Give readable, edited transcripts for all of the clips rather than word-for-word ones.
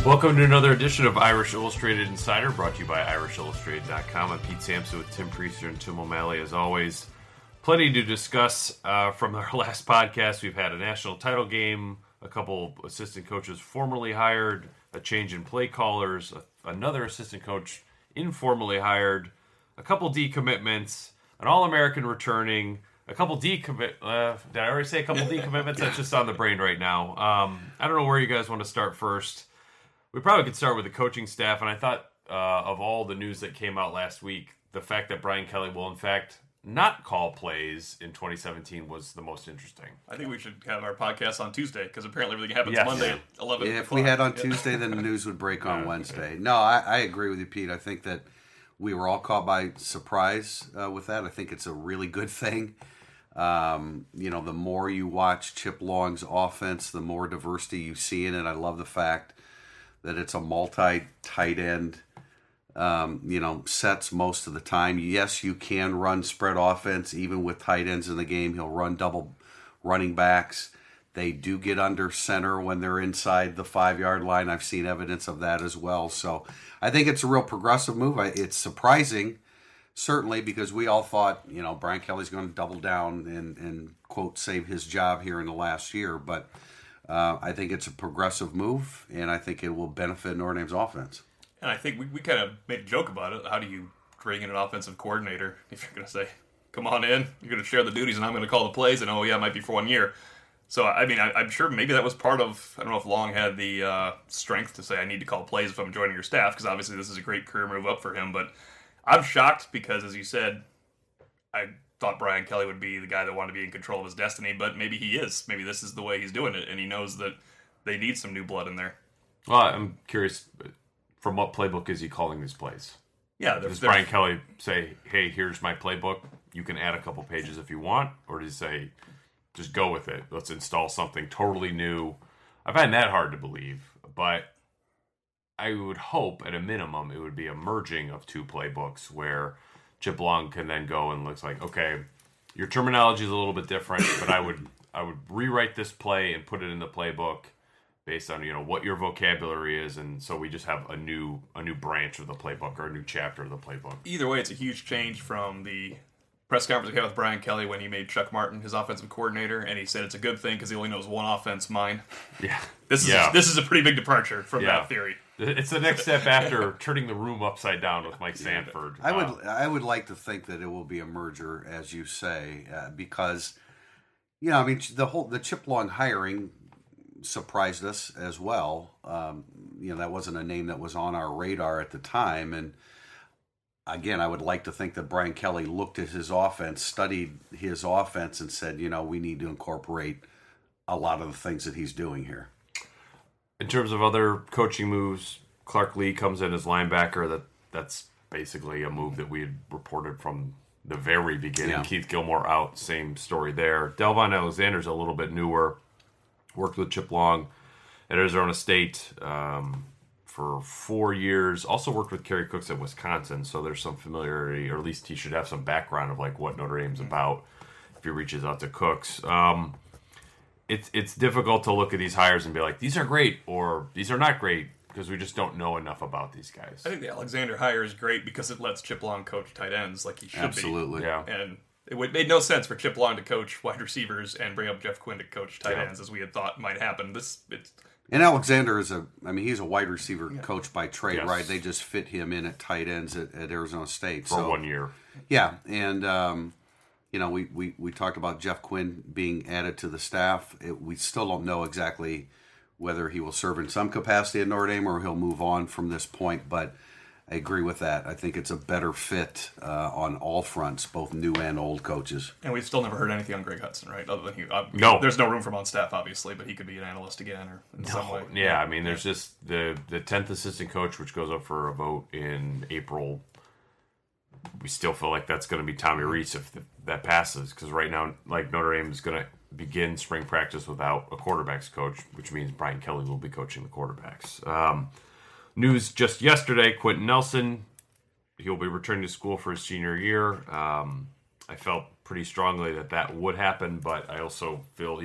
Welcome to another edition of Irish Illustrated Insider, brought to you by IrishIllustrated.com. I'm Pete Sampson with Tim Priester and Tim O'Malley. As always, plenty to discuss from our last podcast. We've had a national title game, a couple assistant coaches formerly hired, a change in play callers, another assistant coach informally hired, a couple decommitments, an All-American returning, a couple decommit. Did I already say a couple decommitments? That's just on the brain right now. I don't know where you guys want to start first. We probably could start with the coaching staff, and I thought of all the news that came out last week, the fact that Brian Kelly will, in fact, not call plays in 2017 was the most interesting. I think we should have our podcast on Tuesday, because apparently everything happens Monday at 11 Yeah, if we had on Tuesday, then the news would break on Wednesday. No, I agree with you, Pete. I think that we were all caught by surprise with that. I think it's a really good thing. The more you watch Chip Long's offense, the more diversity you see in it. I love the fact that it's a multi-tight end, sets most of the time. Yes, you can run spread offense, even with tight ends in the game. He'll run double running backs. They do get under center when they're inside the 5-yard line. I've seen evidence of that as well. So I think it's a real progressive move. It's surprising, certainly, because we all thought, Brian Kelly's going to double down and quote, save his job here in the last year. But I think it's a progressive move, and I think it will benefit Notre Dame's offense. And I think we kind of made a joke about it. How do you bring in an offensive coordinator if you're going to say, come on in, you're going to share the duties, and I'm going to call the plays, and it might be for 1 year. So, I'm sure maybe that was part of, I don't know if Long had the strength to say, I need to call plays if I'm joining your staff, because obviously this is a great career move up for him. But I'm shocked because, as you said, I thought Brian Kelly would be the guy that wanted to be in control of his destiny, but maybe he is. Maybe this is the way he's doing it, and he knows that they need some new blood in there. Well, I'm curious, from what playbook is he calling these plays? Yeah, does Brian Kelly say, hey, here's my playbook, you can add a couple pages if you want, or does he say, just go with it, let's install something totally new? I find that hard to believe, but I would hope, at a minimum, it would be a merging of two playbooks where Chip Long can then go and looks like, okay, your terminology is a little bit different, but I would rewrite this play and put it in the playbook based on what your vocabulary is, and so we just have a new branch of the playbook or a new chapter of the playbook. Either way, it's a huge change from the press conference we had with Brian Kelly when he made Chuck Martin his offensive coordinator, and he said it's a good thing because he only knows one offense, mine. Yeah, this is a pretty big departure from that theory. It's the next step after turning the room upside down with Mike Sanford. I would like to think that it will be a merger, as you say, because the Chip Long hiring surprised us as well. That wasn't a name that was on our radar at the time, and again, I would like to think that Brian Kelly looked at his offense, studied his offense, and said, we need to incorporate a lot of the things that he's doing here. In terms of other coaching moves, Clark Lee comes in as linebacker. That's basically a move that we had reported from the very beginning. Yeah. Keith Gilmore out, same story there. Delvon Alexander's a little bit newer. Worked with Chip Long at Arizona State for 4 years. Also worked with Kerry Cooks at Wisconsin, so there's some familiarity, or at least he should have some background of what Notre Dame's about if he reaches out to Cooks. It's difficult to look at these hires and be like, these are great or these are not great, because we just don't know enough about these guys. I think the Alexander hire is great because it lets Chip Long coach tight ends like he should Absolutely. be. Yeah. And it made no sense for Chip Long to coach wide receivers and bring up Jeff Quinn to coach tight ends, as we had thought might happen. And Alexander he's a wide receiver coach by trade, right? They just fit him in at tight ends at Arizona State. For 1 year. Yeah, and we talked about Jeff Quinn being added to the staff. We still don't know exactly whether he will serve in some capacity at Notre Dame or he'll move on from this point, but I agree with that. I think it's a better fit on all fronts, both new and old coaches. And we've still never heard anything on Greg Hudson, right? Other than no. There's no room for him on staff, obviously, but he could be an analyst again or in some way. Yeah, there's just the 10th assistant coach, which goes up for a vote in April. We still feel like that's going to be Tommy Rees if that passes, because right now, Notre Dame is going to begin spring practice without a quarterbacks coach, which means Brian Kelly will be coaching the quarterbacks. News just yesterday, Quentin Nelson, he'll be returning to school for his senior year. I felt pretty strongly that would happen, but I also feel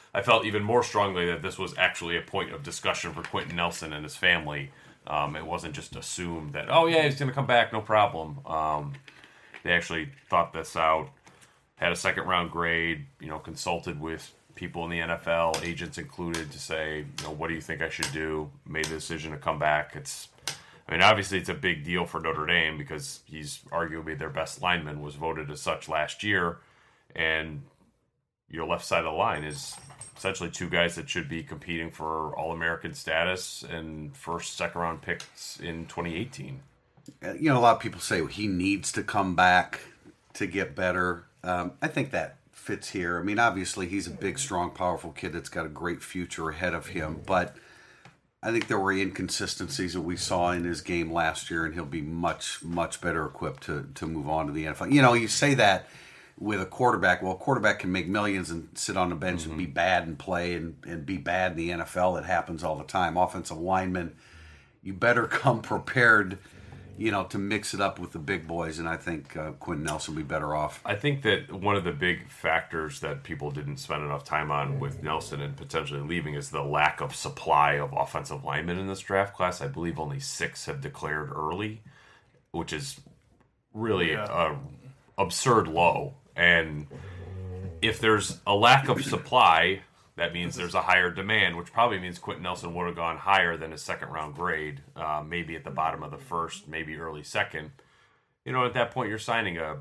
I felt even more strongly that this was actually a point of discussion for Quentin Nelson and his family. It wasn't just assumed that, oh yeah, he's going to come back, no problem. They actually thought this out, had a second round grade, consulted with people in the NFL, agents included, to say, what do you think I should do? Made the decision to come back. Obviously it's a big deal for Notre Dame because he's arguably their best lineman, was voted as such last year, and your left side of the line is essentially two guys that should be competing for All-American status and first, second round picks in 2018. A lot of people say he needs to come back to get better. I think that fits here. Obviously he's a big, strong, powerful kid that's got a great future ahead of him, but I think there were inconsistencies that we saw in his game last year, and he'll be much, much better equipped to move on to the NFL. You say that with a quarterback. Well, a quarterback can make millions and sit on the bench and be bad and play and be bad in the NFL. It happens all the time. Offensive linemen, you better come prepared, to mix it up with the big boys, and I think Quentin Nelson will be better off. I think that one of the big factors that people didn't spend enough time on with Nelson and potentially leaving is the lack of supply of offensive linemen in this draft class. I believe only 6 have declared early, which is really a absurd low. And if there's a lack of supply, that means there's a higher demand, which probably means Quentin Nelson would have gone higher than his second round grade, maybe at the bottom of the first, maybe early second. At that point, you're signing a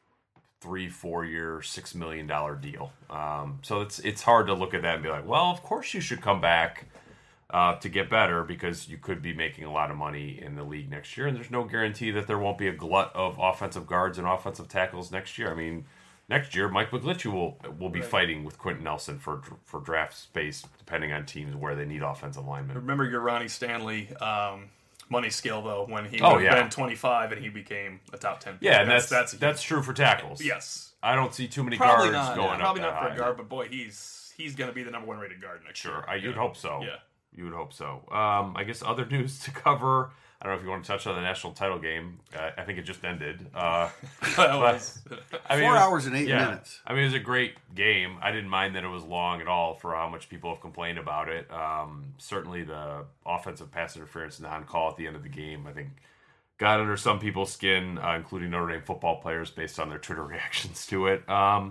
3-4 year, $6 million deal. So it's hard to look at that and be like, well, of course you should come back to get better, because you could be making a lot of money in the league next year. And there's no guarantee that there won't be a glut of offensive guards and offensive tackles next year. Next year, Mike McGlinchey will be fighting with Quentin Nelson for draft space, depending on teams where they need offensive linemen. Remember your Ronnie Stanley money scale, though, when he would have been 25 and he became a top 10 pick. Yeah, and that's true for tackles. Yes. I don't see too many probably guards not, going up Probably that not for high. a guard, but boy, he's going to be the number 1 rated guard next year. Sure, you'd hope so. Yeah. You would hope so. I guess other news to cover. I don't know if you want to touch on the national title game. I think it just ended. 4 hours and 8 minutes. It was a great game. I didn't mind that it was long at all for how much people have complained about it. Certainly the offensive pass interference non-call at the end of the game, I think, got under some people's skin, including Notre Dame football players, based on their Twitter reactions to it.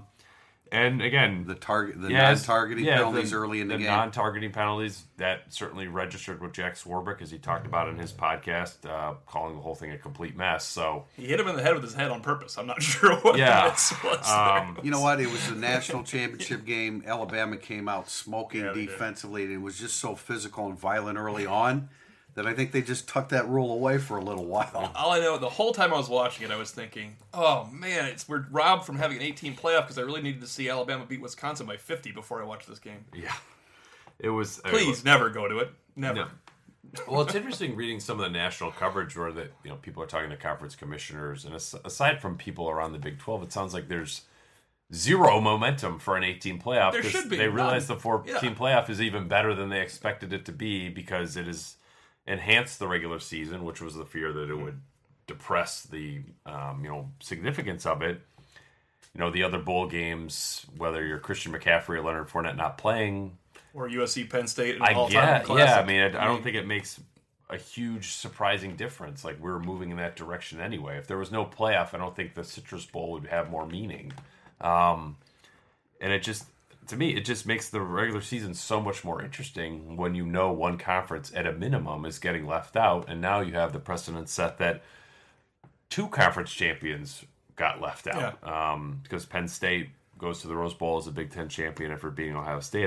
And again, non-targeting penalties early in the game. The non-targeting penalties, that certainly registered with Jack Swarbrick, as he talked about in his podcast, calling the whole thing a complete mess. So he hit him in the head with his head on purpose. I'm not sure what that was. You know what? It was the national championship game. Alabama came out smoking defensively, and it was just so physical and violent early on that I think they just tucked that rule away for a little while. All I know, the whole time I was watching it, I was thinking, oh man, we're robbed from having an 18 playoff, because I really needed to see Alabama beat Wisconsin by 50 before I watched this game. Yeah. It was... Please, never go to it. Never. No. Well, it's interesting reading some of the national coverage where people are talking to conference commissioners, and aside from people around the Big 12, it sounds like there's zero momentum for an 18 playoff. There should be. They realize the 4-team playoff is even better than they expected it to be, because it is enhanced the regular season, which was the fear that it would depress the significance of it. The other bowl games, whether you're Christian McCaffrey or Leonard Fournette not playing, or USC Penn State, I don't think it makes a huge surprising difference. Like, we're moving in that direction anyway. If there was no playoff, I don't think the Citrus Bowl would have more meaning. And to me, it just makes the regular season so much more interesting when one conference at a minimum is getting left out, and now you have the precedent set that 2 conference champions got left out. Because Penn State goes to the Rose Bowl as a Big Ten champion after beating Ohio State.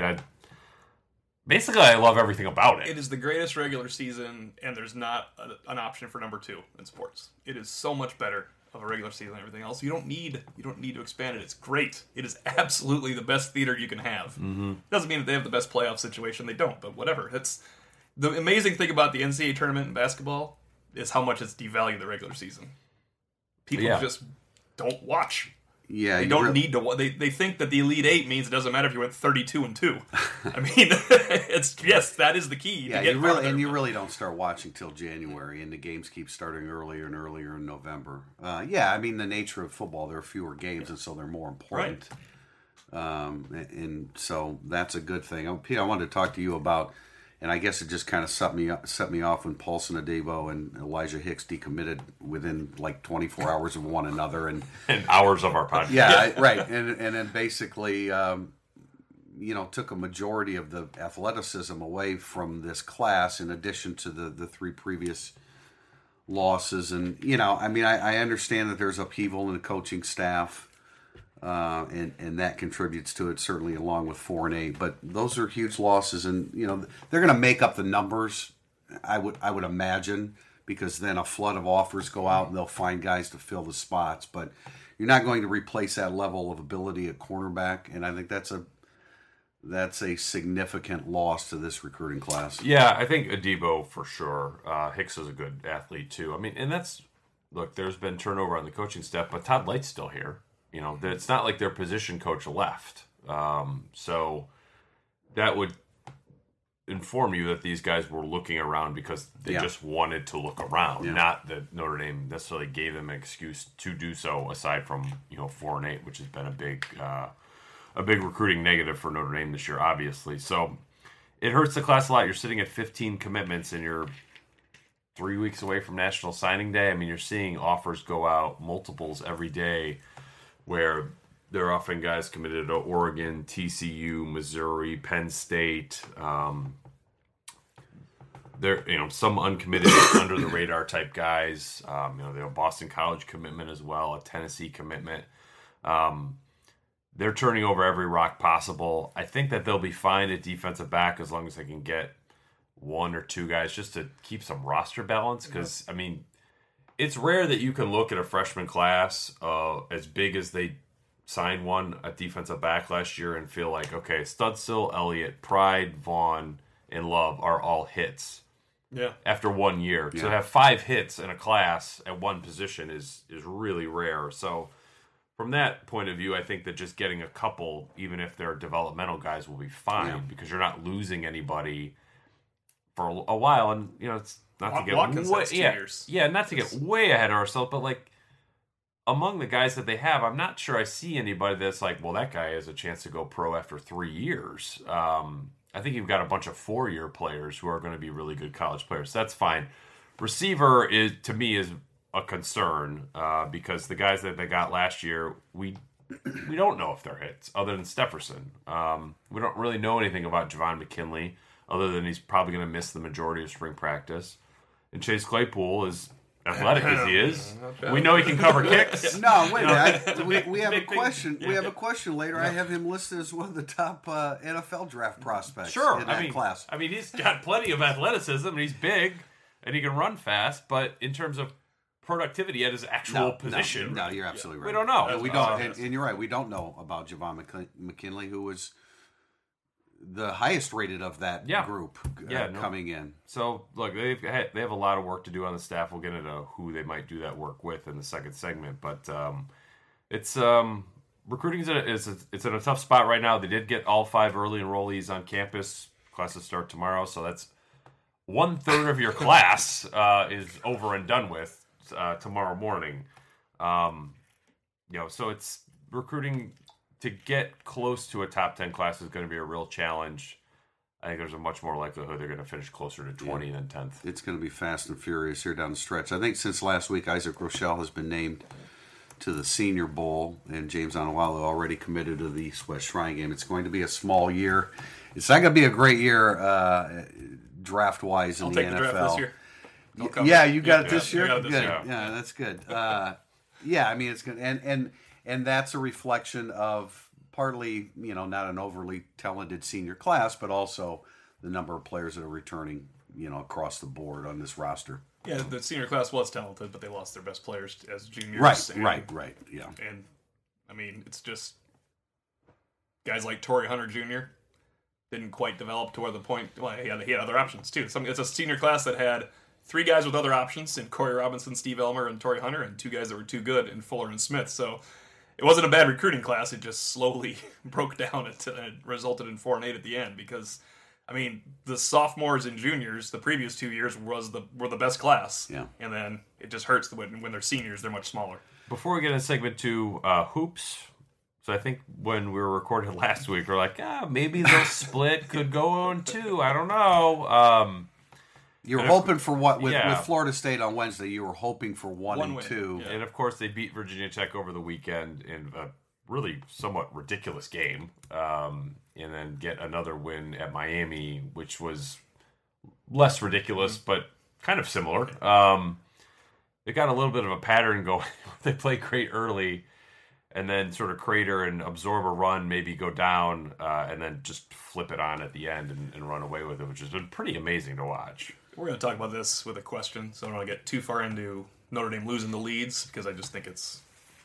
I love everything about it. It is the greatest regular season, and there's not an option for number 2 in sports. It is so much better of a regular season and everything else. You don't need to expand it. It's great. It is absolutely the best theater you can have. Mm-hmm. Doesn't mean that they have the best playoff situation. They don't, but whatever. That's the amazing thing about the NCAA tournament in basketball is how much it's devalued the regular season. People just don't watch. Yeah, they don't need to. They think that the Elite Eight means it doesn't matter if you went 32-2. I mean, that is the key. Yeah, you really don't start watching till January, and the games keep starting earlier and earlier in November. The nature of football, there are fewer games, and so they're more important. And so that's a good thing. Pete, I wanted to talk to you about, and I guess it just kind of set me off when Paulson Adebo and Elijah Hicks decommitted within like 24 hours of one another, and hours of our podcast. Yeah, right. And then basically, took a majority of the athleticism away from this class, in addition to the three previous losses. And I understand that there's upheaval in the coaching staff. And that contributes to it, certainly, along with 4-8. But those are huge losses, and they're going to make up the numbers. I would imagine, because then a flood of offers go out, and they'll find guys to fill the spots. But you're not going to replace that level of ability at cornerback, and I think that's a significant loss to this recruiting class. Yeah, I think Adebo for sure. Hicks is a good athlete too. I mean, and there's been turnover on the coaching staff, but Todd Light's still here. It's not like their position coach left. So that would inform you that these guys were looking around because they just wanted to look around, not that Notre Dame necessarily gave them an excuse to do so, aside from 4-8, which has been a big recruiting negative for Notre Dame this year, obviously. So it hurts the class a lot. You're sitting at 15 commitments, and you're 3 weeks away from National Signing Day. I mean, you're seeing offers go out, multiples every day, where they're often guys committed to Oregon, TCU, Missouri, Penn State. They're some uncommitted, under the radar type guys. They have a Boston College commitment as well, a Tennessee commitment. They're turning over every rock possible. I think that they'll be fine at defensive back as long as they can get one or two guys just to keep some roster balance. Because it's rare that you can look at a freshman class as big as they signed one at defensive back last year and feel like, okay, Studstill, Elliott, Pride, Vaughn, and Love are all hits. Yeah. After 1 year. Yeah. So to have 5 hits in a class at one position is really rare. So from that point of view, I think that just getting a couple, even if they're developmental guys, will be fine because you're not losing anybody for a while. And it's not to get not to get way ahead of ourselves, but like among the guys that they have, I'm not sure I see anybody that's like, well, that guy has a chance to go pro after 3 years. I think you've got a bunch of 4-year players who are going to be really good college players. That's fine. Receiver to me is a concern because the guys that they got last year, we don't know if they're hits other than Stefferson. We don't really know anything about Javon McKinley other than he's probably going to miss the majority of spring practice. And Chase Claypool, as athletic as he is, we know he can cover kicks. No, wait a minute. We have a question. We have a question later. I have him listed as one of the top NFL draft prospects in that class. I mean, he's got plenty of athleticism, and he's big, and he can run fast, but in terms of productivity at his actual position. No, you're absolutely right. We don't know. We don't, and you're right. We don't know about Javon McKinley, who was the highest rated of that group coming in. So, look, they have a lot of work to do on the staff. We'll get into who they might do that work with in the second segment. But it's recruiting is in a tough spot right now. They did get all 5 early enrollees on campus. Classes start tomorrow, so that's 1/3 of your class is over and done with tomorrow morning. So it's recruiting to get close to a top 10 class is going to be a real challenge. I think there's a much more likelihood they're going to finish closer to 20 than 10th. It's going to be fast and furious here down the stretch. I think since last week, Isaac Rochelle has been named to the Senior Bowl, and James Onwualu already committed to the East West Shrine Game. It's going to be a small year. It's not going to be a great year draft-wise in the NFL. I'll take the draft this year. You got it this year? I got it this year. Yeah, that's good. It's good. And that's a reflection of partly, not an overly talented senior class, but also the number of players that are returning, across the board on this roster. Yeah, the senior class was talented, but they lost their best players as juniors. Right, yeah. And, it's just guys like Torrey Hunter Jr. didn't quite develop to where the point, he had other options, too. It's a senior class that had 3 guys with other options in Corey Robinson, Steve Elmer, and Torrey Hunter, and 2 guys that were too good in Fuller and Smith. So it wasn't a bad recruiting class. It just slowly broke down and it resulted in 4-8 at the end because, the sophomores and juniors the previous 2 years were the best class. Yeah. And then it just hurts when they're seniors, they're much smaller. Before we get into segment 2, hoops. So I think when we were recording last week, we're like, maybe the split could go on 2. I don't know. You were hoping for what with Yeah. Florida State on Wednesday? You were hoping for 1 and win. 2. Yeah. And of course, they beat Virginia Tech over the weekend in a really somewhat ridiculous game, and then get another win at Miami, which was less ridiculous but kind of similar. They got a little bit of a pattern going. They play great early, and then sort of crater and absorb a run, maybe go down, and then just flip it on at the end and run away with it, which has been pretty amazing to watch. We're going to talk about this with a question, so I don't want to get too far into Notre Dame losing the leads, because I just think it's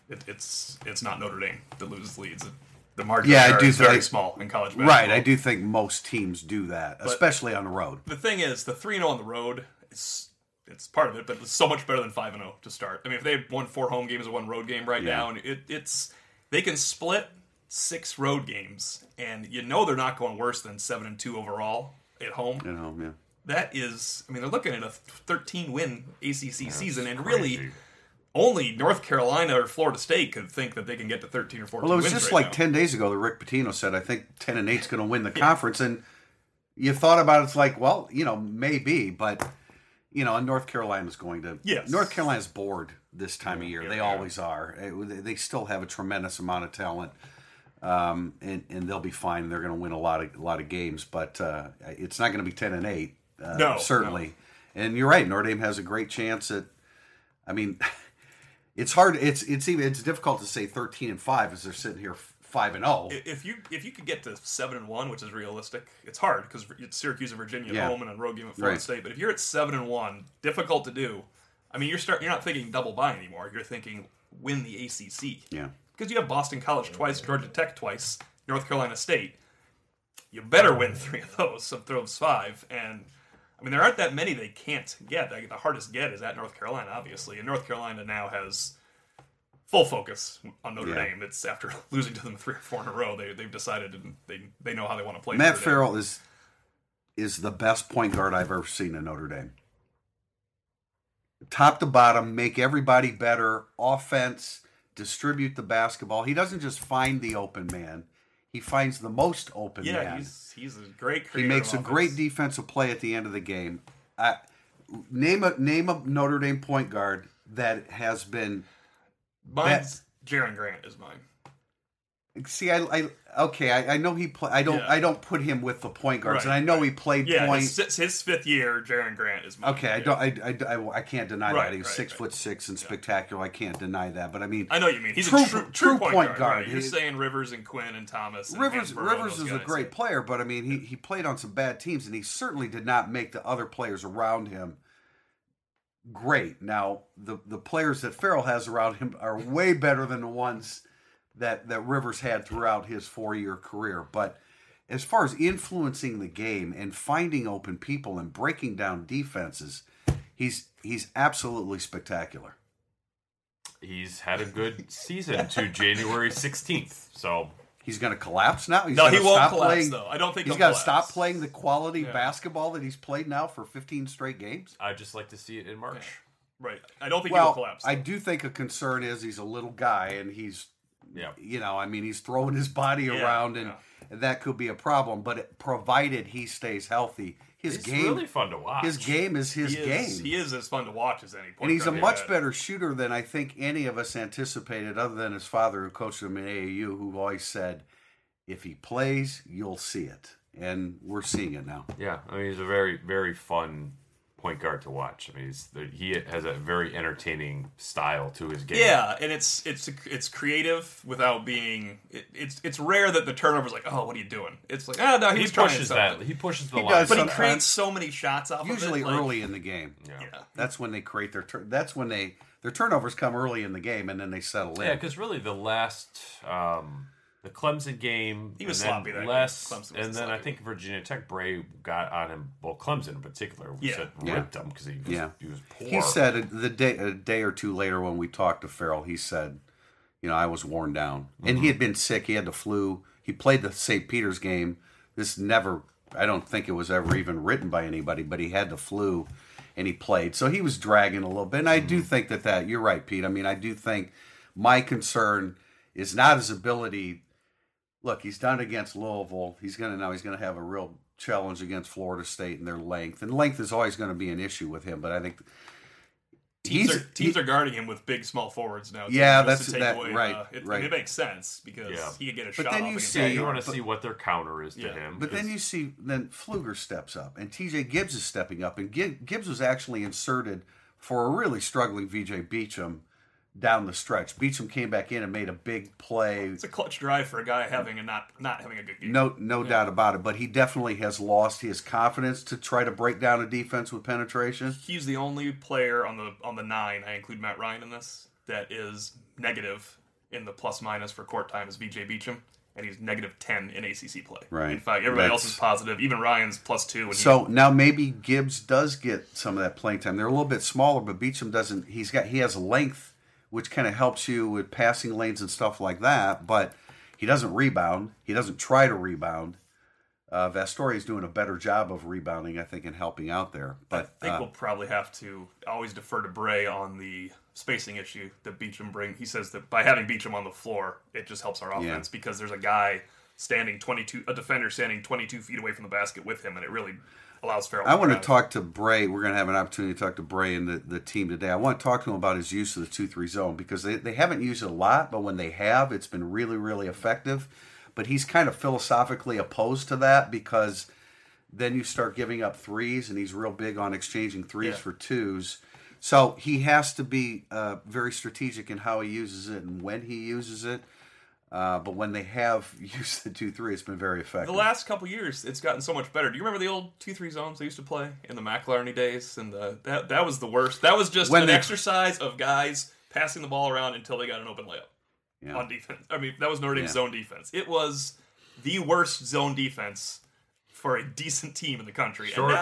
not Notre Dame that loses leads. The margin is very small in college basketball. Right, I do think most teams do that, especially on the road. The thing is, the 3-0 on the road, it's part of it, but it's so much better than 5-0 to start. I mean, if they had won 4 home games and 1 road game right now, and they can split 6 road games, and they're not going worse than 7-2 overall at home. At home, yeah. That is, I mean, they're looking at a 13-win ACC season, and crazy. really, only North Carolina or Florida State could think that they can get to 13 or 14 Well, it was wins just right like now. 10 days ago that Rick Pitino said, I think 10-8 is going to win the conference. And you thought about it, it's like, well, maybe. But, and North Carolina's going to. Yes. North Carolina's bored this time of year. They always are. They still have a tremendous amount of talent. And they'll be fine. They're going to win a lot of games. But it's not going to be 10-8. No, certainly. no. And you're right. Notre Dame has a great chance at. I mean, it's hard. It's difficult to say 13-5 as they're sitting here 5-0. If you could get to 7-1, which is realistic, it's hard because it's Syracuse and Virginia at home and a road game at Florida State. But if you're at 7-1, difficult to do. I mean, you're not thinking double bye anymore. You're thinking win the ACC. Yeah. Because you have Boston College twice, Georgia Tech twice, North Carolina State. You better win 3 of those 5. And I mean, there aren't that many they can't get. The hardest get is at North Carolina, obviously. And North Carolina now has full focus on Notre Dame. It's after losing to them 3 or 4 in a row. They've decided they know how they want to play. Matt Notre Dame. Farrell is the best point guard I've ever seen in Notre Dame. Top to bottom, make everybody better. Offense, distribute the basketball. He doesn't just find the open man. He finds the most open man. Yeah, he's a great creator. He makes a of great offense. defensive play at the end of the game. Name a Notre Dame point guard that has been. Mine's Jaren Grant is mine. See, I know he play. I don't put him with the point guards, and I know he played point. His 5th year, Jaren Grant is mine. Okay, I can't deny that he was 6'6" and Yeah. spectacular. I can't deny that, but I mean, I know what you mean. He's true a true point guard. Right? You're He's- saying Rivers and Quinn and Thomas. And Rivers Hansborough and is those a guys. great player, but I mean, he played on some bad teams, and he certainly did not make the other players around him great. Now, the players that Farrell has around him are way better than the ones that Rivers had throughout his 4-year career. But as far as influencing the game and finding open people and breaking down defenses, he's absolutely spectacular. He's had a good season to January 16th. So He's going to collapse now. No, he won't collapse, though. I don't think he's he'll got to collapse. stop playing the quality basketball that he's played now for 15 straight games. I'd just like to see it in March. Right. I don't think he will Well, collapse. I do think a concern is he's a little guy and he's, Yeah. he's throwing his body around and that could be a problem. But provided he stays healthy, his It's game really fun to watch. His game is his game. He is as fun to watch as any point And he's a guard much had. better shooter than I think any of us anticipated, other than his father, who coached him in AAU, who always said, if he plays, you'll see it. And we're seeing it now. Yeah, I mean, he's a very, very fun point guard to watch. I mean, he has a very entertaining style to his game. Yeah, and it's creative without being. It's rare that the turnover's like, oh, what are you doing? It's like, oh no, he he's trying pushes something. that. He pushes the He line. does But he sometimes. creates so many shots off Usually of it. like- early in the game. Yeah. That's when they create that's when their turnovers come early in the game, and then they settle in. Yeah, because really the last the Clemson game, He was and then sloppy that game. less, Clemson was and the then I sloppy think Virginia Tech Bray got on him. Well, Clemson in particular, ripped him because he was poor. He said a day or two later when we talked to Farrell, he said, I was worn down. And he had been sick. He had the flu. He played the St. Peter's game. I don't think it was ever even written by anybody, but he had the flu and he played. So he was dragging a little bit. And I do think that you're right, Pete. I mean, I do think my concern is not his ability. Look, he's done it against Louisville. He's going to have a real challenge against Florida State and their length. And length is always going to be an issue with him, but I think teams are guarding him with big small forwards now. Yeah, that's right. It makes sense because he could get a shot. But then you want to see what their counter is to him. But then you see Pfluger steps up and TJ Gibbs is stepping up, and Gibbs was actually inserted for a really struggling VJ Beacham down the stretch. Beacham came back in and made a big play. It's a clutch drive for a guy having not having a good game. No doubt about it. But he definitely has lost his confidence to try to break down a defense with penetration. He's the only player on the 9, I include Matt Ryan in this, that is negative in the plus minus for court time is VJ Beacham, and he's negative 10 in ACC play. Right. In fact, everybody else is positive. Even Ryan's plus 2. So now maybe Gibbs does get some of that playing time. They're a little bit smaller, but Beacham doesn't. He has length, which kind of helps you with passing lanes and stuff like that, but he doesn't rebound. He doesn't try to rebound. Vastori is doing a better job of rebounding, I think, and helping out there. But I think we'll probably have to always defer to Bray on the spacing issue that Beacham brings. He says that by having Beacham on the floor, it just helps our offense because there's a guy a defender standing 22 feet away from the basket with him, and it really allows Farrell. I want to talk to Bray. We're going to have an opportunity to talk to Bray and the team today. I want to talk to him about his use of the 2-3 zone because they haven't used it a lot, but when they have, it's been really, really effective. But he's kind of philosophically opposed to that because then you start giving up threes, and he's real big on exchanging threes for twos. So he has to be very strategic in how he uses it and when he uses it. But when they have used the 2-3, it's been very effective. The last couple years, it's gotten so much better. Do you remember the old 2-3 zones they used to play in the McIlharney days? And that was the worst. That was just an exercise of guys passing the ball around until they got an open layup on defense. I mean, that was Notre Dame's zone defense. It was the worst zone defense for a decent team in the country. Short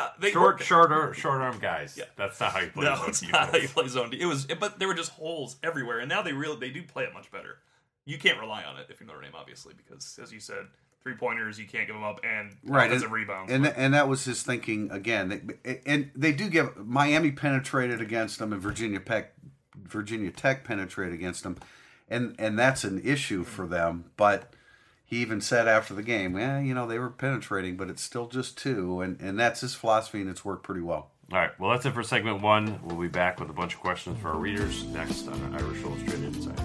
arm guys. Yeah. That's not how you play zone defense. No, not how you play zone defense. But there were just holes everywhere, and now they do play it much better. You can't rely on it if you're Notre Dame, obviously, because, as you said, 3-pointers, you can't give them up, and offensive rebounds. And that was his thinking, again. And they do give – Miami penetrated against them, and Virginia Tech penetrated against them. And that's an issue for them. But he even said after the game, they were penetrating, but it's still just 2. And that's his philosophy, and it's worked pretty well. All right, well, that's it for segment 1. We'll be back with a bunch of questions for our readers next on Irish Illustrated Insider.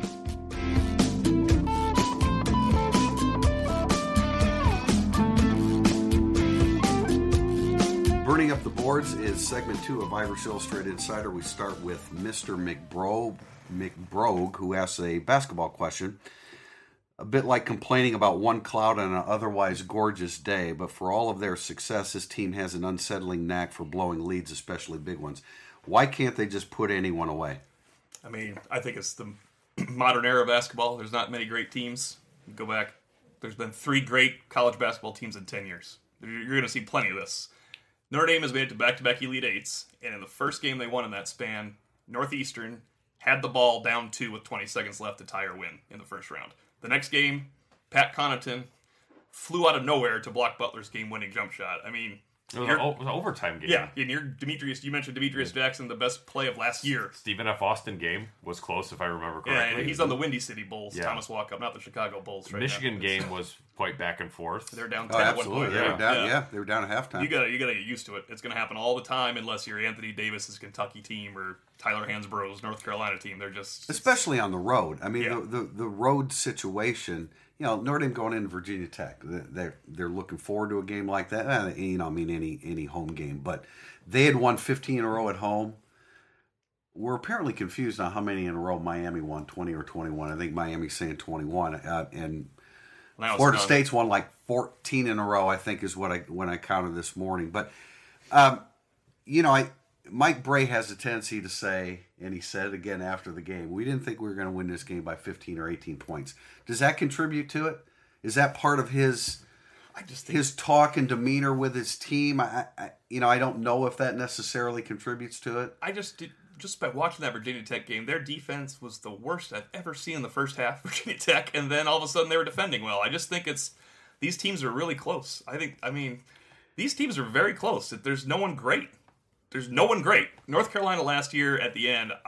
Burning up the boards is segment 2 of Irish Illustrated Insider. We start with Mr. McBrogue, who asks a basketball question. A bit like complaining about one cloud on an otherwise gorgeous day, but for all of their success, this team has an unsettling knack for blowing leads, especially big ones. Why can't they just put anyone away? I mean, I think it's the modern era of basketball. There's not many great teams. You go back, there's been 3 great college basketball teams in 10 years. You're going to see plenty of this. Notre Dame has made it to back-to-back Elite Eights, and in the first game they won in that span, Northeastern had the ball down 2 with 20 seconds left to tie or win in the first round. The next game, Pat Connaughton flew out of nowhere to block Butler's game-winning jump shot. I mean, it was an overtime game. Yeah, and you mentioned Demetrius Jackson, the best play of last year. Stephen F. Austin game was close, if I remember correctly. Yeah, and he's on the Windy City Bulls, Thomas Walkup, not the Chicago Bulls. Right Michigan game was quite back and forth. They're down 10 at one point. They were down at halftime. You gotta get used to it. It's gonna happen all the time unless you're Anthony Davis's Kentucky team or Tyler Hansborough's North Carolina team. They're just especially on the road. I mean, the road situation. Notre Dame going into Virginia Tech. They're looking forward to a game like that. Any home game, but they had won 15 in a row at home. We're apparently confused on how many in a row Miami won, 20 or 21. I think Miami's saying 21, and Florida State's won like 14 in a row. I think is when I counted this morning. But Mike Bray has a tendency to say, and he said it again after the game, we didn't think we were going to win this game by 15 or 18 points. Does that contribute to it? Is that part of his talk and demeanor with his team? I don't know if that necessarily contributes to it. Just by watching that Virginia Tech game, their defense was the worst I've ever seen in the first half, Virginia Tech, and then all of a sudden they were defending well. I just think these teams are really close. These teams are very close. There's no one great. there's no one great. North Carolina last year at the end,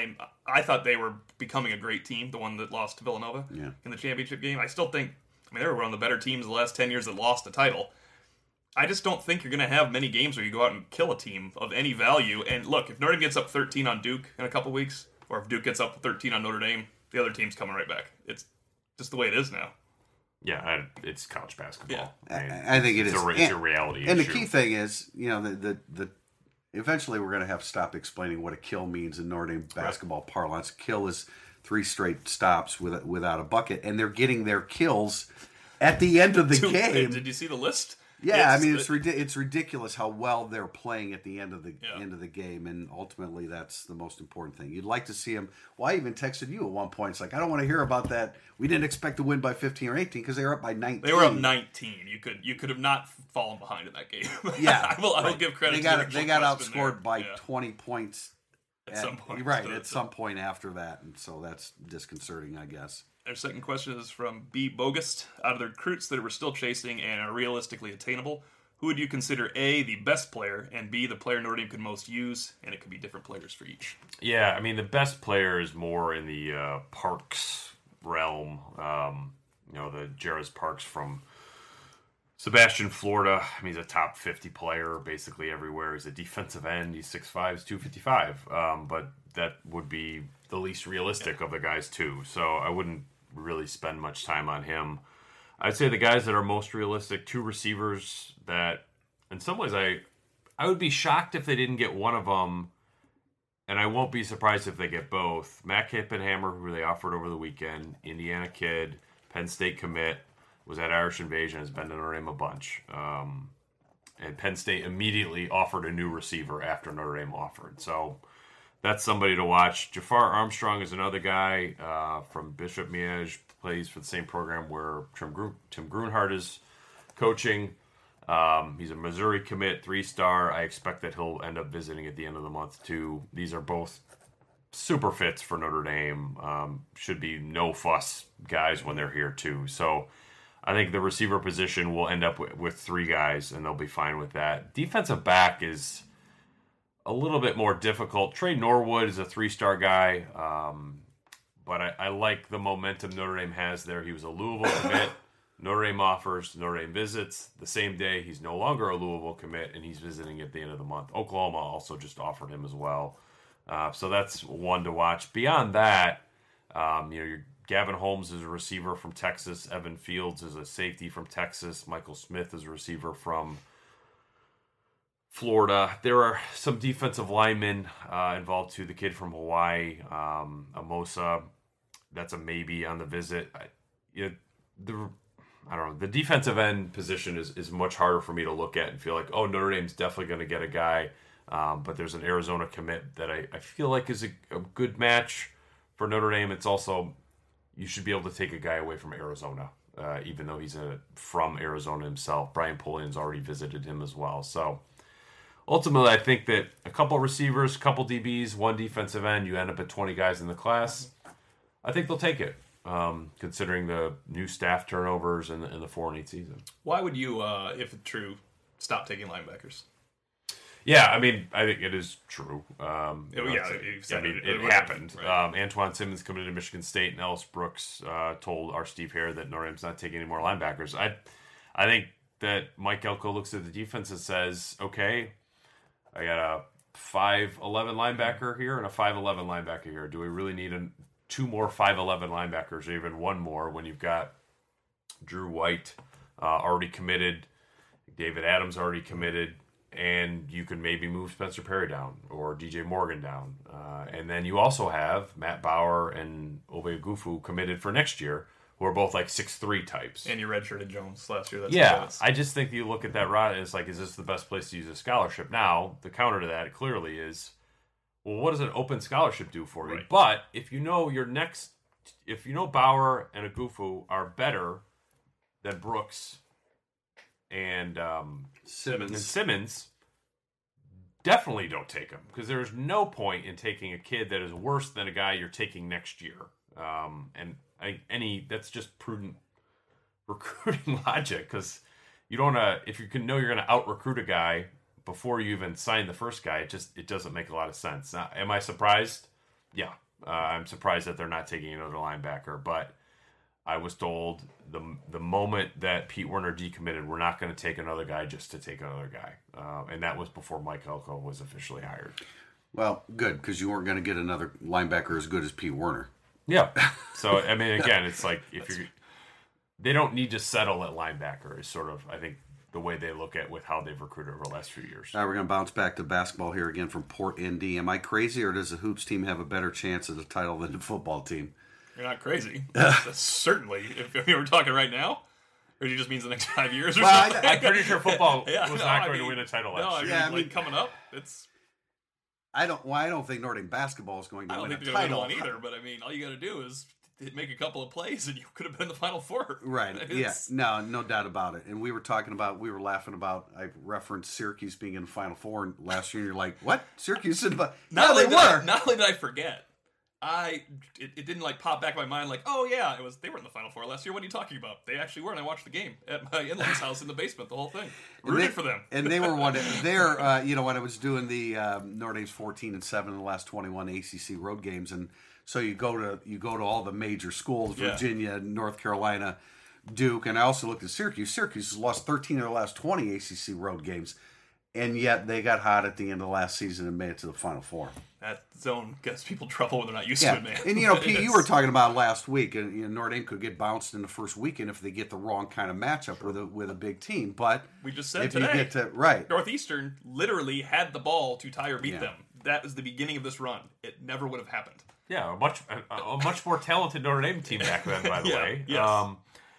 I thought they were becoming a great team, the one that lost to Villanova in the championship game. I still think, they were one of the better teams the last 10 years that lost a title. I just don't think you're going to have many games where you go out and kill a team of any value. And look, if Notre Dame gets up 13 on Duke in a couple weeks, or if Duke gets up 13 on Notre Dame, the other team's coming right back. It's just the way it is now. Yeah, it's college basketball. Yeah. I think it's a reality and issue. The key thing is, the eventually we're going to have to stop explaining what a kill means in Notre Dame basketball parlance. Kill is 3 straight stops without a bucket, and they're getting their kills at the end of the game. Did you see the list? Yeah, it's ridiculous how well they're playing at the end of the game, and ultimately that's the most important thing. You'd like to see them. Well, I even texted you at one point. It's like, I don't want to hear about that. We didn't expect to win by 15 or 18 because they were up by 19. They were up 19. You could have not fallen behind in that game. Yeah, I will give credit. They got outscored by 20 points at some point. Right, at some point after that, and so that's disconcerting, I guess. Our second question is from B. Bogus. Out of the recruits that we're still chasing and are realistically attainable, who would you consider A, the best player, and B, the player Notre Dame could most use? And it could be different players for each. Yeah, the best player is more in the Parks realm. The Jairus Parks from Sebastian, Florida. He's a top 50 player basically everywhere. He's a defensive end. He's 6'5", he's 255. But that would be the least realistic of the guys too. So I wouldn't really spend much time on him. I'd say the guys that are most realistic, 2 receivers that, in some ways, I would be shocked if they didn't get one of them, and I won't be surprised if they get both. Matt Kippenhammer, who they offered over the weekend, Indiana kid, Penn State commit, was at Irish Invasion, has been to Notre Dame a bunch. And Penn State immediately offered a new receiver after Notre Dame offered. So that's somebody to watch. Jafar Armstrong is another guy from Bishop Miege, plays for the same program where Tim Grunhardt is coaching. He's a Missouri commit, 3-star. I expect that he'll end up visiting at the end of the month too. These are both super fits for Notre Dame. Should be no fuss guys when they're here too. So I think the receiver position will end up with 3 guys, and they'll be fine with that. Defensive back is a little bit more difficult. Trey Norwood is a 3-star guy, but I like the momentum Notre Dame has there. He was a Louisville commit. Notre Dame offers, Notre Dame visits. The same day, he's no longer a Louisville commit, and he's visiting at the end of the month. Oklahoma also just offered him as well. So that's one to watch. Beyond that, your Gavin Holmes is a receiver from Texas. Evan Fields is a safety from Texas. Michael Smith is a receiver from Florida. There are some defensive linemen involved too. The kid from Hawaii, Amosa, that's a maybe on the visit. I don't know. The defensive end position is much harder for me to look at and feel like, oh, Notre Dame's definitely going to get a guy. But there's an Arizona commit that I feel like is a good match for Notre Dame. It's also, you should be able to take a guy away from Arizona, even though he's from Arizona himself. Brian Polian's already visited him as well. So ultimately, I think that a couple receivers, couple DBs, 1 defensive end, you end up at 20 guys in the class. I think they'll take it, considering the new staff turnovers and the 4-8 season. Why would you, if it's true, stop taking linebackers? Yeah, I think it is true. It happened. Right. Antoine Simmons coming to Michigan State, and Ellis Brooks told our Steve Hare that Notre Dame's not taking any more linebackers. I think that Mike Elko looks at the defense and says, okay, I got a 5'11 linebacker here and a 5'11 linebacker here. Do we really need 2 more 5'11 linebackers or even 1 more when you've got Drew White already committed, David Adams already committed, and you can maybe move Spencer Perry down or DJ Morgan down. And then you also have Matt Bauer and Obe Gufu committed for next year, who are both like 6'3" types. And you redshirted Jones last year. I just think you look at that route and it's like, is this the best place to use a scholarship? Now, the counter to that clearly is, well, what does an open scholarship do for you? Right. But if you know Bauer and Agufu are better than Brooks and Simmons, definitely don't take him, because there's no point in taking a kid that is worse than a guy you're taking next year. That's just prudent recruiting logic, because you don't if you can know you're going to out recruit a guy before you even sign the first guy, it doesn't make a lot of sense. Now, am I surprised? Yeah, I'm surprised that they're not taking another linebacker. But I was told the moment that Pete Werner decommitted, we're not going to take another guy just to take another guy, and that was before Mike Elko was officially hired. Well, good, because you weren't going to get another linebacker as good as Pete Werner. Yeah. So I mean, again, it's like they don't need to settle at linebacker. Is sort of, I think, the way they look at with how they've recruited over the last few years. All right, we're going to bounce back to basketball here again from Port ND. Am I crazy, or does the Hoops team have a better chance at the title than the football team? You're not crazy. That's certainly. If we were talking right now, or it just means the next 5 years or something. I'm pretty sure football was not going to win a title last year. I mean, coming up, it's. I don't think Notre Dame basketball is going to win a title. I don't think they're going to win one either, but I mean, all you got to do is make a couple of plays and you could have been in the Final Four. Right. Yeah. No doubt about it. And we were laughing about, I referenced Syracuse being in the Final Four last year, and you're like, what? Syracuse? They were. Not only did I forget, it didn't like pop back in my mind like, oh yeah, they were in the Final Four last year. What are you talking about? They actually were, and I watched the game at my in-laws' house in the basement, the whole thing. Rooted for them. And they were one. They're when I was doing the Notre Dame's 14-7 in the last 21 ACC road games, and so you go to all the major schools, Virginia, North Carolina, Duke, and I also looked at Syracuse. Syracuse has lost 13 of their last 20 ACC road games. And yet they got hot at the end of last season and made it to the Final Four. That zone gets people trouble when they're not used to it, man. And Pete, you were talking about last week, and Notre Dame could get bounced in the first weekend if they get the wrong kind of matchup with a big team. But we just said if today, you get to right, Northeastern literally had the ball to tie or beat them. That was the beginning of this run. It never would have happened. Yeah, a much more talented Notre Dame team back then, by the way. Yes.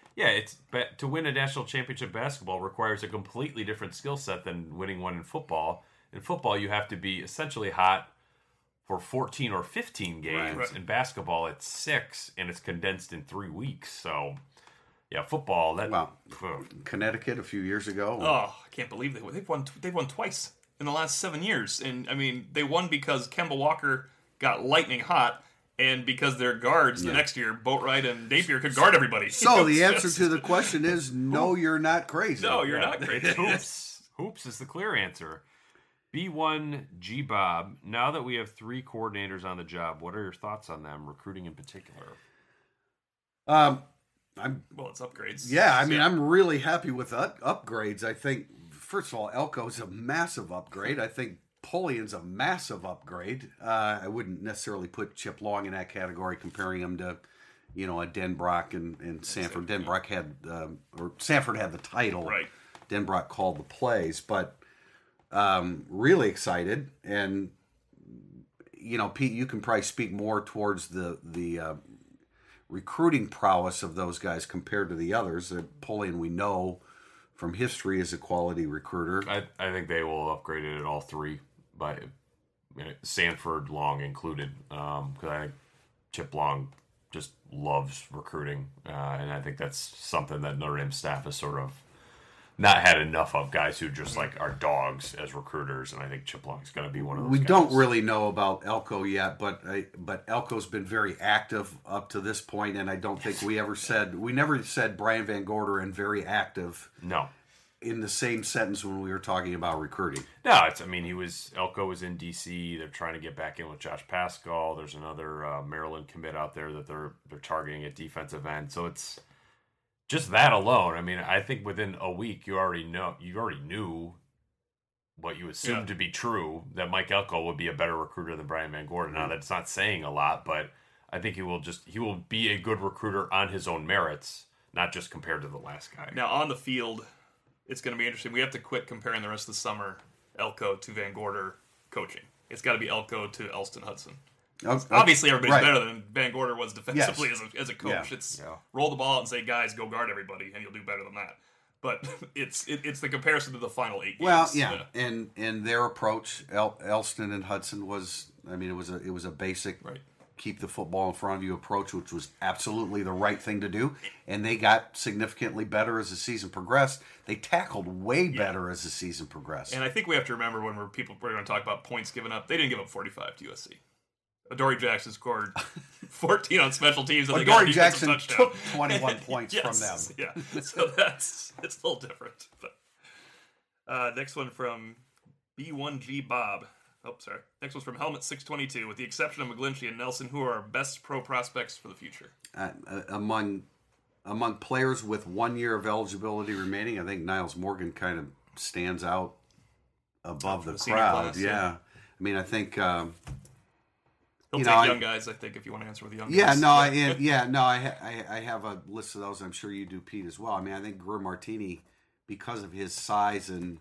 To win a national championship basketball requires a completely different skill set than winning one in football. In football, you have to be essentially hot for 14 or 15 games. Right. In basketball, it's 6, and it's condensed in 3 weeks. So, yeah, football. Connecticut a few years ago. Oh, I can't believe they've won twice in the last 7 years, and I mean they won because Kemba Walker got lightning hot. And because their guards the next year, Boatwright and Napier, could guard everybody. So the answer to the question is no, you're not crazy. No, you're not crazy. Hoops is the clear answer. B1G Bob, now that we have 3 coordinators on the job, what are your thoughts on them, recruiting in particular? Well, it's upgrades. Yeah, I mean, I'm really happy with upgrades. I think, first of all, Elko's a massive upgrade. I think Polian's a massive upgrade. I wouldn't necessarily put Chip Long in that category, comparing him to, a Denbrock and Sanford. Denbrock had, or Sanford had the title. Right. Denbrock called the plays, but really excited. And, Pete, you can probably speak more towards the recruiting prowess of those guys compared to the others. Polian, we know from history, is a quality recruiter. I think they will upgrade it at all 3. By Sanford, Long included, because I think Chip Long just loves recruiting, and I think that's something that Notre Dame staff has sort of not had enough of, guys who just are dogs as recruiters, and I think Chip Long's going to be one of those guys. Don't really know about Elko yet, but Elko's been very active up to this point, and I don't think we never said Brian Van Gorder and very active. No. In the same sentence when we were talking about recruiting. No, Elko was in D.C. They're trying to get back in with Josh Pascal. There's another Maryland commit out there that they're targeting at defensive end. So it's just that alone. I mean, I think within a week you already knew what you assumed to be true, that Mike Elko would be a better recruiter than Brian Van Gorder. Now that's not saying a lot, but I think he will be a good recruiter on his own merits, not just compared to the last guy. Now on the field, it's going to be interesting. We have to quit comparing the rest of the summer Elko to Van Gorder coaching. It's got to be Elko to Elston Hudson. Obviously, everybody's better than Van Gorder was defensively as a coach. Roll the ball out and say, guys, go guard everybody, and you'll do better than that. But it's the comparison to the final 8 games. Well, yeah. And their approach, Elston and Hudson, was, it was a basic keep the football in front of you approach, which was absolutely the right thing to do. And they got significantly better as the season progressed. They tackled way better as the season progressed. And I think we have to remember when we're going to talk about points given up, they didn't give up 45 to USC. Adoree Jackson scored 14 on special teams. And Adoree Jackson took 21 points from them. Yeah, so it's a little different. But next one from B1G Bob. Oh, sorry. Next one's from Helmet 622. With the exception of McGlinchey and Nelson, who are our best pro prospects for the future? Among players with 1 year of eligibility remaining, I think Niles Morgan kind of stands out above the crowd. Class, yeah. I mean, I think he'll take young guys. I think if you want to answer with young guys. I have a list of those. I'm sure you do, Pete, as well. I mean, I think Greer Martini, because of his size and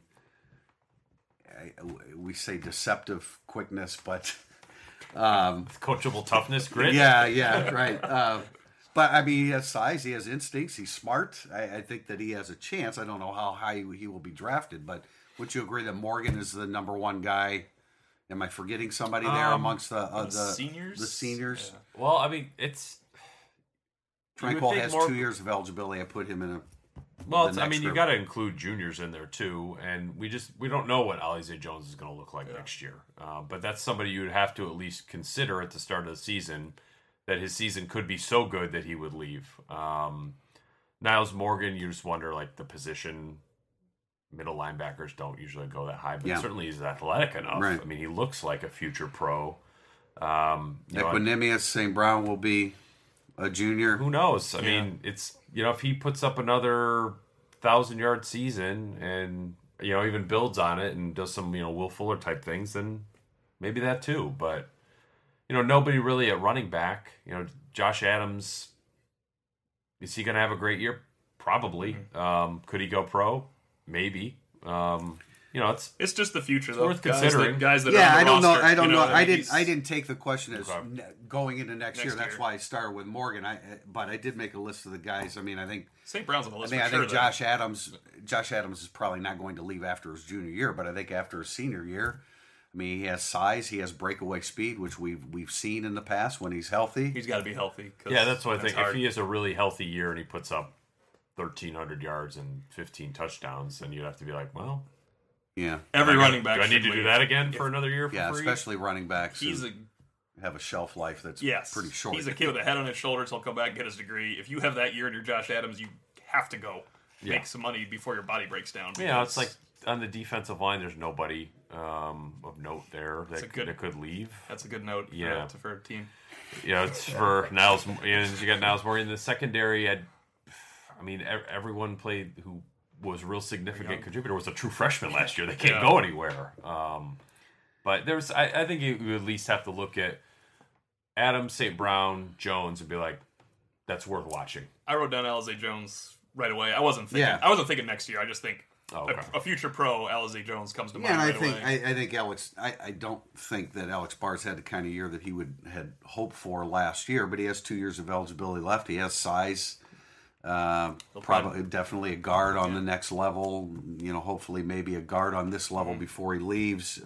we say deceptive quickness, but coachable toughness, grit. Yeah, right. But I mean, he has size, he has instincts, he's smart. I think that he has a chance. I don't know how high he will be drafted, but would you agree that Morgan is the number one guy? Am I forgetting somebody there amongst the seniors? The seniors. Yeah. Well, I mean, it's Tranquil has 2 years of eligibility. I put him in a. Well, I mean, you got to include juniors in there too, and we don't know what Alize Jones is going to look like next year. But that's somebody you would have to at least consider at the start of the season, that his season could be so good that he would leave. Niles Morgan, you just wonder, like, the position. Middle linebackers don't usually go that high, but certainly he's athletic enough. Right. I mean, he looks like a future pro. Equanimous St. Brown will be a junior. Who knows? I mean, it's, if he puts up another 1,000-yard season and, even builds on it and does some, Will Fuller type things, then maybe that too. But, nobody really at running back. Josh Adams, is he going to have a great year? Probably. Could he go pro? Maybe. It's just the future, though. Worth considering. Guys that I are don't roster, know. I don't know. I I didn't take the question as going into next year. That's year. why I started with Morgan. But I did make a list of the guys. I mean, I think St. Brown's on the list. I for think sure, Josh Adams is probably not going to leave after his junior year. But I think after his senior year, I mean, he has size, he has breakaway speed, which we've seen in the past when he's healthy. He's got to be healthy. Yeah, that's what I think. Hard. If he has a really healthy year and he puts up 1,300 yards and 15 touchdowns, then you'd have to be like, well, yeah. Every running back. Do I need to do that again for another year? For free? Especially running backs. Have a shelf life that's pretty short. He's a kid with a head on his shoulders. He'll come back and get his degree. If you have that year and you're Josh Adams, you have to go make some money before your body breaks down. Yeah, it's like on the defensive line, there's nobody of note there that could leave. That's a good note for a team. Yeah, it's for Niles. You got Niles Morgan in the secondary. Everyone played who was a real significant contributor was a true freshman last year. They can't go anywhere. But there's, I think you at least have to look at Adams, St. Brown, Jones, and be like, that's worth watching. I wrote down Alize Jones right away. I wasn't thinking next year. I just think a future pro, Alize Jones, comes to mind. Yeah, and away. I think Alex. I don't think that Alex Barr's had the kind of year that he had hoped for last year. But he has 2 years of eligibility left. He has size. Definitely a guard on the next level. Hopefully maybe a guard on this level before he leaves.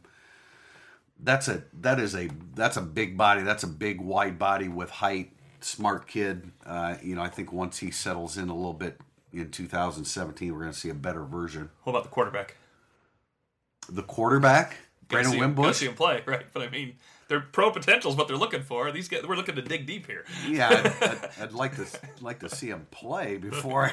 That's a big body. That's a big wide body with height. Smart kid. I think once he settles in a little bit in 2017, we're going to see a better version. What about the quarterback? The quarterback, Brandon Wimbush. Go see him play, right? But I mean, they're pro potentials. What they're looking for. These guys, we're looking to dig deep here. Yeah, I'd like to see him play before.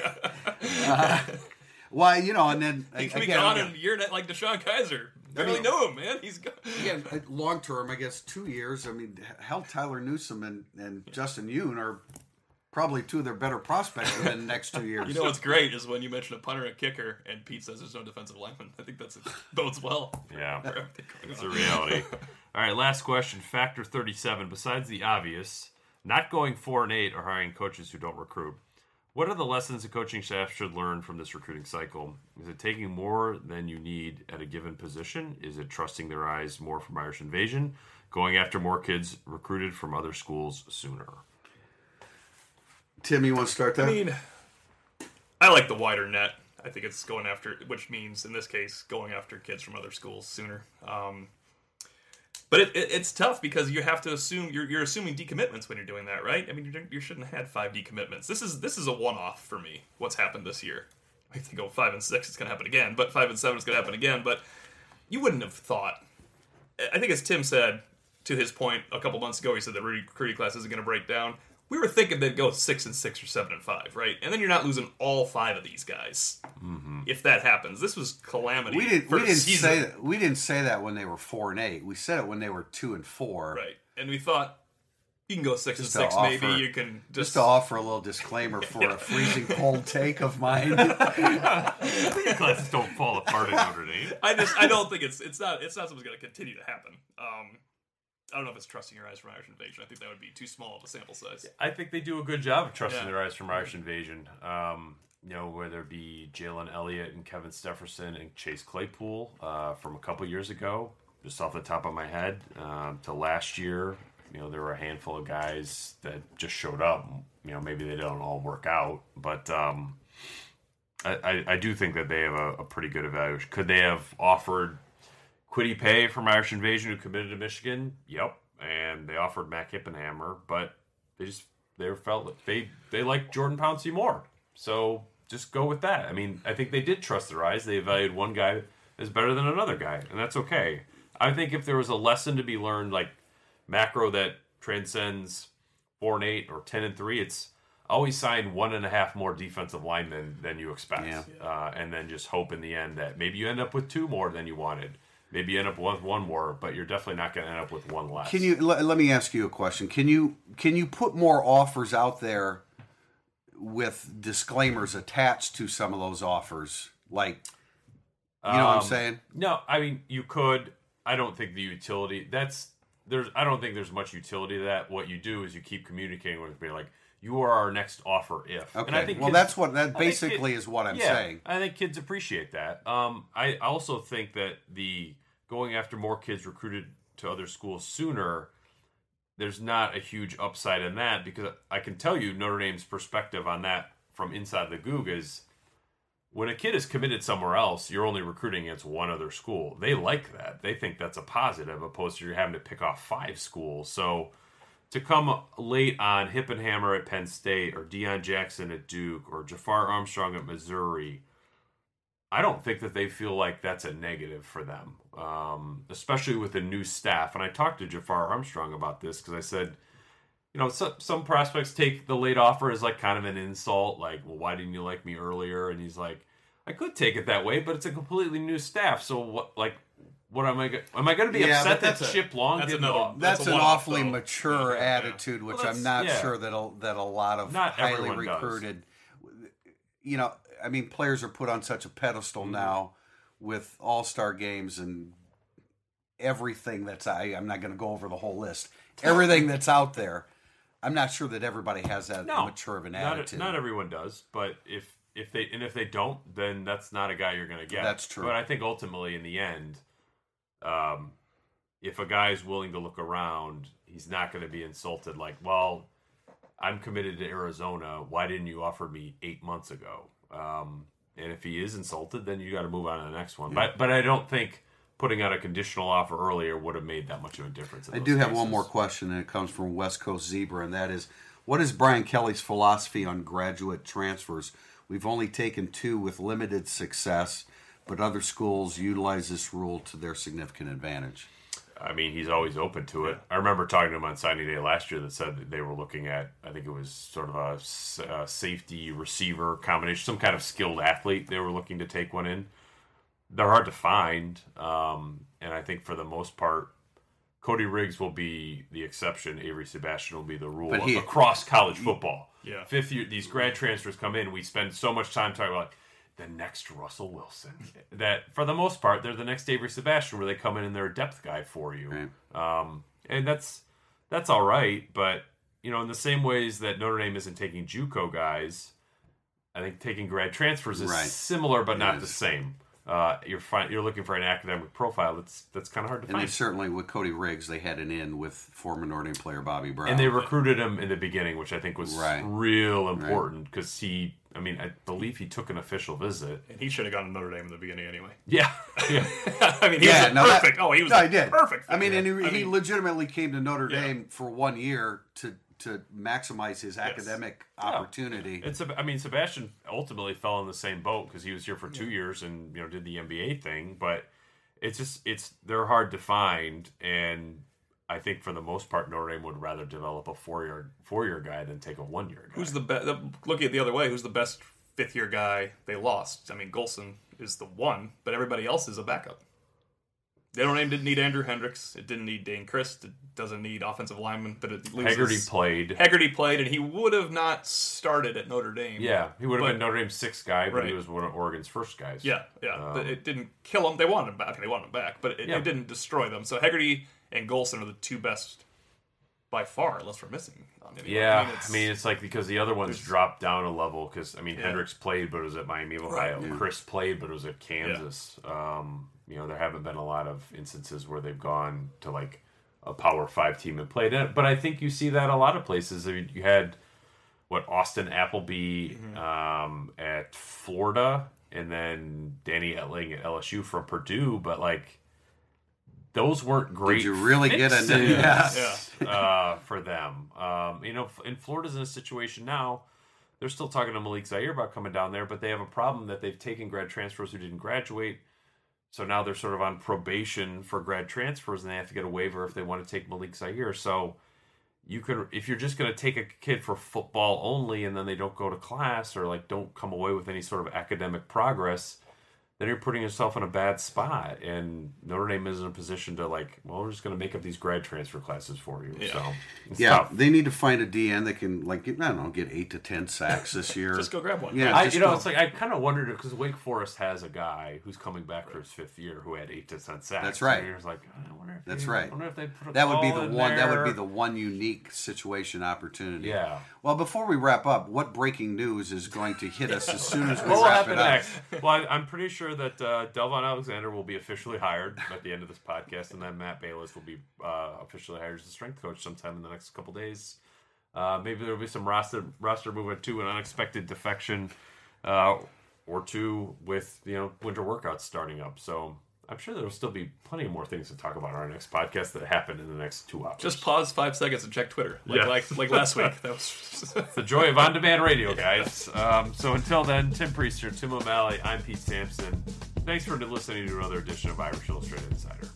And then he can be gone in a year like Deshaun Kaiser. Barely know him, man. He's gone. Again, long term, I guess 2 years. I mean, Tyler Newsome and Justin Yoon are probably two of their better prospects within the next 2 years. What's great is when you mention a punter and a kicker, and Pete says there's no defensive lineman. I think bodes well. Yeah, it's a reality. All right, last question. Factor 37. Besides the obvious, not going 4-8 or hiring coaches who don't recruit, what are the lessons the coaching staff should learn from this recruiting cycle? Is it taking more than you need at a given position? Is it trusting their eyes more from Irish Invasion? Going after more kids recruited from other schools sooner? Tim, you want to start that? I mean, I like the wider net. I think it's going after, which means in this case, going after kids from other schools sooner. But it's tough because you have to assume you're assuming decommitments when you're doing that, right? I mean, you shouldn't have had 5 decommitments. This is a one-off for me. What's happened this year? If they go 5 and 6, it's going to happen again. But 5 and 7, it's going to happen again. But you wouldn't have thought. I think as Tim said, to his point a couple months ago, he said the recruiting class isn't going to break down. we were thinking they'd go 6-6 or 7-5, right? And then you're not losing all 5 of these guys. Mm-hmm. If that happens, this was calamity. We didn't say that when they were 4-8. We said it when they were 2-4. Right, and we thought you can go 6-6. Maybe you can just to offer a little disclaimer for a freezing cold take of mine. Classes don't fall apart in Notre Dame. I don't think it's not something that's going to continue to happen. I don't know if it's trusting your eyes from Irish Invasion. I think that would be too small of a sample size. I think they do a good job of trusting their eyes from Irish Invasion. Whether it be Jalen Elliott and Kevin Stefferson and Chase Claypool from a couple years ago, just off the top of my head, to last year. There were a handful of guys that just showed up. Maybe they don't all work out, but I do think that they have a pretty good evaluation. Could they have offered Kwity Paye from Irish Invasion, who committed to Michigan? Yep. And they offered Matt Hippenhammer, but they felt like they liked Jordan Pouncey more. So just go with that. I mean, I think they did trust their eyes. They evaluated one guy as better than another guy, and that's okay. I think if there was a lesson to be learned, like macro that transcends 4-8 or 10-3, it's always sign 1.5 more defensive linemen than you expect, and then just hope in the end that maybe you end up with 2 more than you wanted. Maybe you end up with 1 more, but you're definitely not going to end up with 1 less. Can you let me ask you a question? Can you put more offers out there with disclaimers attached to some of those offers? Like, you know what I'm saying? No, I mean you could. I don't think the utility I don't think there's much utility to that. What you do is you keep communicating with me, like, you are our next offer if. Okay. And I think that basically is what I'm saying. I think kids appreciate that. I also think that the going after more kids recruited to other schools sooner, there's not a huge upside in that, because I can tell you Notre Dame's perspective on that from inside the Goog is, when a kid is committed somewhere else, you're only recruiting against one other school. They like that. They think that's a positive, opposed to you're having to pick off 5 schools. So to come late on Hippenhammer at Penn State, or Deion Jackson at Duke, or Jafar Armstrong at Missouri, I don't think that they feel like that's a negative for them, especially with the new staff. And I talked to Jafar Armstrong about this, because I said, some prospects take the late offer as like kind of an insult, like, well, why didn't you like me earlier? And he's like, I could take it that way, but it's a completely new staff. So what am I going to be upset that Chip Long didn't? That's an awfully mature attitude, which I'm not sure that a lot of highly recruited, players are put on such a pedestal now with all-star games and everything I'm not going to go over the whole list. Everything that's out there. I'm not sure that everybody has that mature of an attitude. Not everyone does, but if they don't, then that's not a guy you're going to get. That's true. But I think ultimately, in the end, if a guy is willing to look around, he's not going to be insulted. Like, well, I'm committed to Arizona. Why didn't you offer me 8 months ago? And if he is insulted, then you got to move on to the next one. Yeah. But I don't think putting out a conditional offer earlier would have made that much of a difference. I do have one more question, and it comes from West Coast Zebra, and that is, what is Brian Kelly's philosophy on graduate transfers? We've only taken 2 with limited success, but other schools utilize this rule to their significant advantage. I mean, he's always open to it. I remember talking to him on signing day last year that said that they were looking at, I think it was sort of a safety receiver combination, some kind of skilled athlete. They were looking to take one in. They're hard to find, and I think for the most part, Cody Riggs will be the exception. Avery Sebastian will be the rule across college football. Yeah. 5th year, these grad transfers come in. We spend so much time talking about the next Russell Wilson. That for the most part, they're the next Avery Sebastian, where they come in and they're a depth guy for you. Right. And that's all right. But in the same ways that Notre Dame isn't taking JUCO guys, I think taking grad transfers is similar but not the same. You're looking for an academic profile that's kind of hard to find. And they certainly, with Cody Riggs, they had an in with former Notre Dame player Bobby Brown. And they recruited him in the beginning, which I think was real important, because I believe he took an official visit. And he should have gone to Notre Dame in the beginning anyway. Yeah. He was perfect. He was perfect. And he legitimately came to Notre Dame for 1 year to maximize his academic opportunity. Sebastian ultimately fell in the same boat because he was here for 2 years and did the MBA thing, but they're hard to find, and I think for the most part, Notre Dame would rather develop a four-year guy than take a one-year guy. Who's the best? Looking at it the other way, who's the best fifth-year guy they lost? I mean, Golson is the one, but everybody else is a backup. Notre Dame didn't need Andrew Hendricks. It didn't need Dane Christ. It doesn't need offensive linemen that it loses. Hegarty played, and he would have not started at Notre Dame. Yeah, he would have been Notre Dame's sixth guy, but he was one of Oregon's first guys. Yeah. But it didn't kill him. They wanted him back. They wanted him back, but it didn't destroy them. So Hegarty and Golson are the two best by far, unless we're missing on anyone. Yeah, I mean, it's like because the other ones dropped down a level because, Hendricks played, but it was at Miami of Ohio. Right. Chris played, but it was at Kansas. Yeah. There haven't been a lot of instances where they've gone to like a Power 5 team and played it. But I think you see that a lot of places. You had, Austin Appleby at Florida, and then Danny Etling at LSU from Purdue, but like, those weren't great. Did you really get for them? And Florida's in a situation now. They're still talking to Malik Zaire about coming down there, but they have a problem that they've taken grad transfers who didn't graduate. So now they're sort of on probation for grad transfers, and they have to get a waiver if they want to take Malik Zaire. So you could, if you're just going to take a kid for football only, and then they don't go to class or like don't come away with any sort of academic progress, then you're putting yourself in a bad spot. And Notre Dame is in a position to we're just going to make up these grad transfer classes for you. Yeah. So it's tough. They need to find a DN that can get 8 to 10 sacks this year. Just go grab one. Yeah, it's like I kind of wondered because Wake Forest has a guy who's coming back for his fifth year who had 8 to 10 sacks. That's right. And you're just like, I wonder if right. I wonder if they put a that would be the in one. there. That would be the one unique situation opportunity. Yeah. Well, before we wrap up, what breaking news is going to hit us as soon as we what will wrap happen it up? next? Well, I'm pretty sure that Delvon Alexander will be officially hired at the end of this podcast, and then Matt Bayless will be officially hired as the strength coach sometime in the next couple days. Maybe there will be some roster movement too, an unexpected defection or two with winter workouts starting up. So I'm sure there will still be plenty of more things to talk about on our next podcast that happen in the next 2 hours. Just pause 5 seconds and check Twitter, like last week. That was the joy of on-demand radio, guys. So until then, Tim Priester, Tim O'Malley, I'm Pete Sampson. Thanks for listening to another edition of Irish Illustrated Insider.